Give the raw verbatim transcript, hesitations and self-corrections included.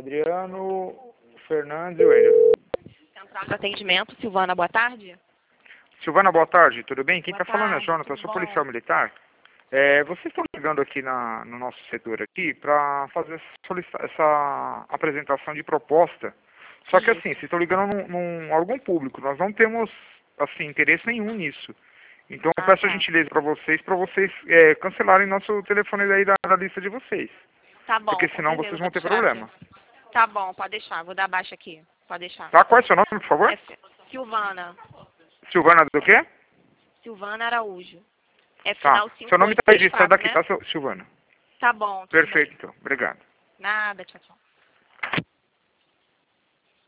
Adriano, Fernandes e Wender. Central de atendimento, Silvana, boa tarde. Silvana, boa tarde, tudo bem? Quem Boa está falando é tarde, Jonathan, eu tudo sou bom? policial militar. É, vocês estão ligando aqui na, no nosso setor aqui para fazer essa, solicita- essa apresentação de proposta. Só que Isso. assim, vocês estão ligando num, num órgão público, nós não temos assim, interesse nenhum nisso. Então eu Ah, peço a tá. gentileza para vocês, para vocês é, cancelarem nosso telefone daí da, da lista de vocês. Tá bom, Porque com senão certeza, vocês vou vão ter tirar problema. aqui. Tá bom, pode deixar, vou dar baixa aqui. Pode deixar. Tá? Qual é o seu nome, por favor? É F- Silvana. Silvana do quê? Silvana Araújo. É Tá. final Seu nome está registrado cinco oito três quatro, aqui, né? tá, Silvana? Tá bom, tudo Perfeito, bem. então. Obrigado. Nada, tchau, tchau.